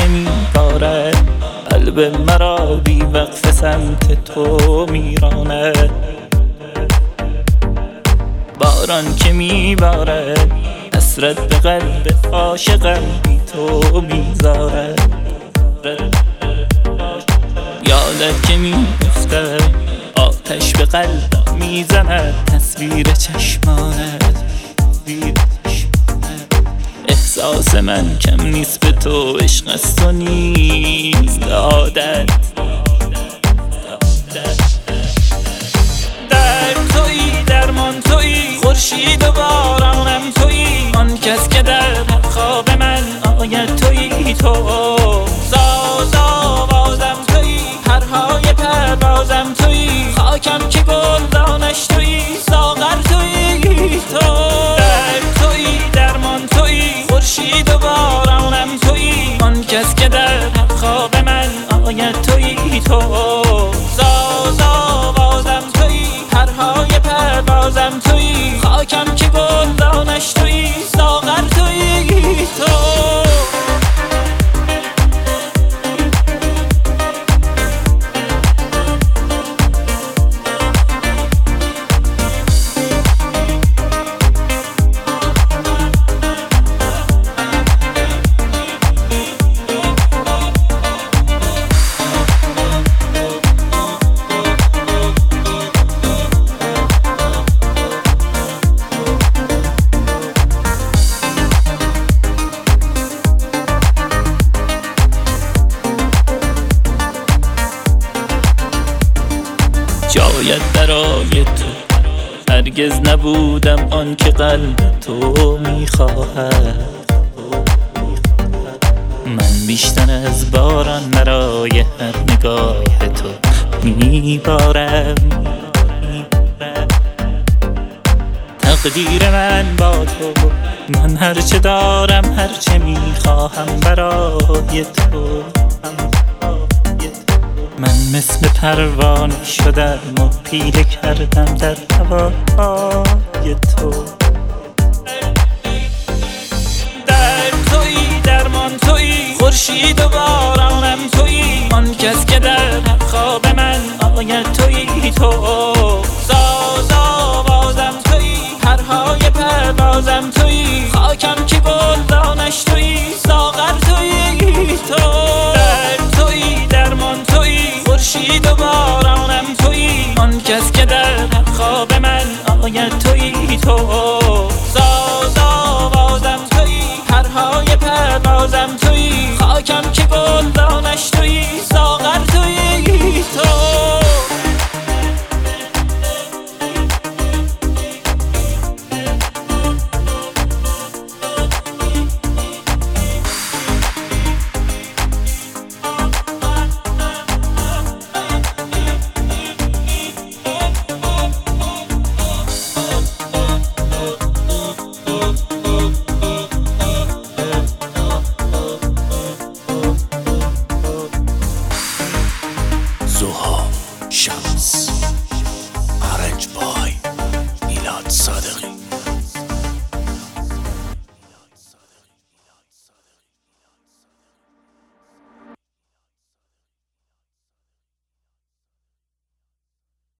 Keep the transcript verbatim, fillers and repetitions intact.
که میبارد قلب مرا بی وقف سمت تو میراند. باران که میبارد حسرت به قلب عاشقم بی تو میذارد. یادت که میگفتم آتش به قلبم میزند تصویر چشمانت. احساس من کم نیست به تو، عشق از تو نیست عادت. در تویی درمان تویی، خورشید و بارانم تویی، آن کس که در خواب من آید تویی. تو ساز آوازم تویی، پرهای پروازم تویی، خاکم که گلدانش تویی، ساغر تویی. تو در تویی درمان تویی، خورشید و بارانم تویی، آن کس که در خواب من آید تویی. تو ساز آوازم تویی، پرهای پروازم تویی، خاکم که گلدانش تویی، ساغر تویی. تو جایت برای تو هرگز نبودم، آن که قلب تو میخواهد. من بیشتر از باران برای هر نگاه تو میبارم. تقدیر من با تو، من هرچه دارم هرچه میخواهم برای تو. من مثل پروانه شدم و پیله کردم در هوای تو. در تویی درمان تویی، خورشید و بارانم تویی، آن کس که در خواب من آید تویی. تو ساز آوازم تویی، پرهای پروازم تویی،